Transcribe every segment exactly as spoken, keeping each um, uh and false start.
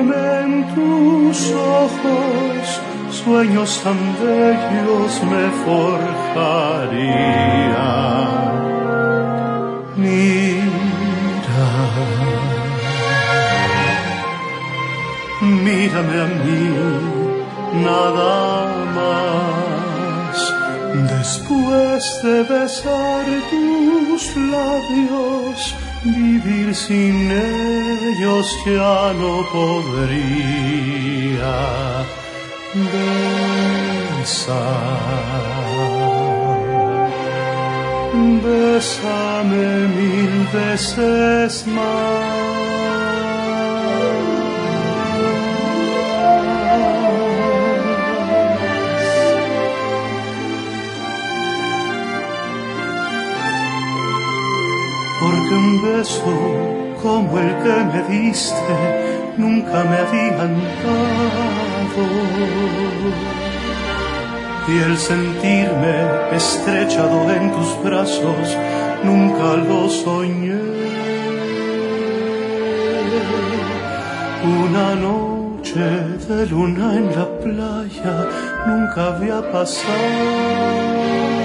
mírame en tus ojos, sueños tan bellos me forjaría. Mira, mírame a mí, nada más. Después de besar tus labios, vivir sin ellos ya no podría. Besa, bésame mil veces más. Porque un beso como el que me diste nunca me habían dado, y el sentirme estrechado en tus brazos nunca lo soñé. Una noche de luna en la playa nunca había pasado,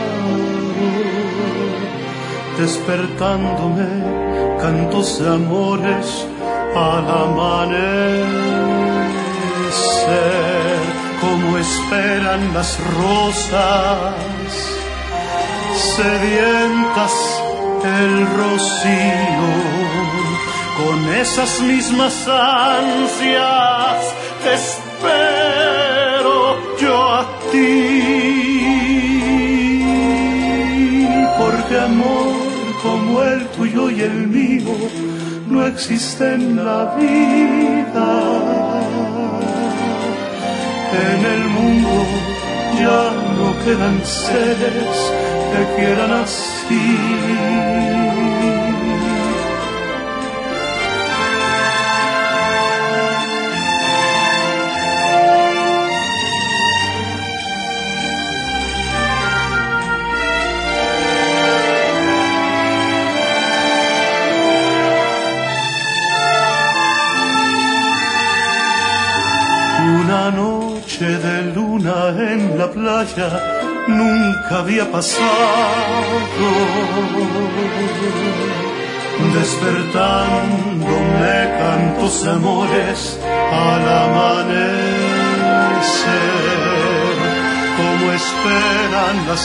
despertándome cantos de amores al amanecer, como esperan las rosas sedientas el rocío, con esas mismas ansias te espero yo a ti, porque amor como el tuyo y el mío no existe en la vida. En el mundo ya no quedan seres que quieran así. Una noche de luna en la playa nunca había pasado, despertándome cantos de amores al amanecer, como esperan las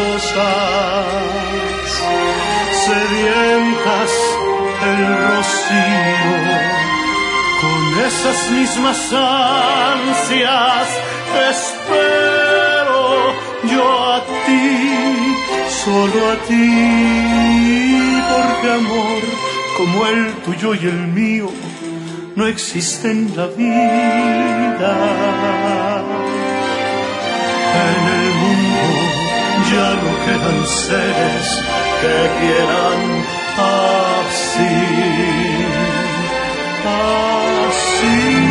rosas sedientas el rocío, con esas mismas ansias te espero yo a ti, solo a ti, porque amor como el tuyo y el mío no existe en la vida. En el mundo ya no quedan seres que quieran así. Así.